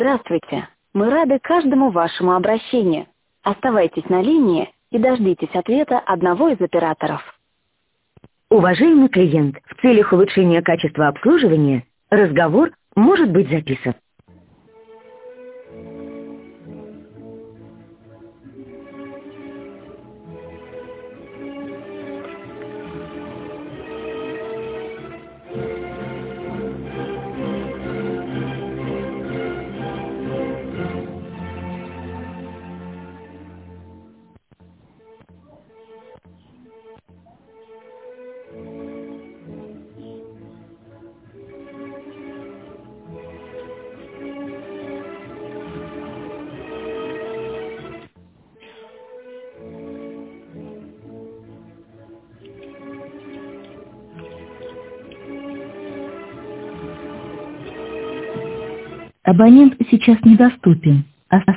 Здравствуйте. Мы рады каждому вашему обращению. Оставайтесь на линии и дождитесь ответа одного из операторов. Уважаемый клиент, в целях улучшения качества обслуживания разговор может быть записан. Абонент сейчас недоступен.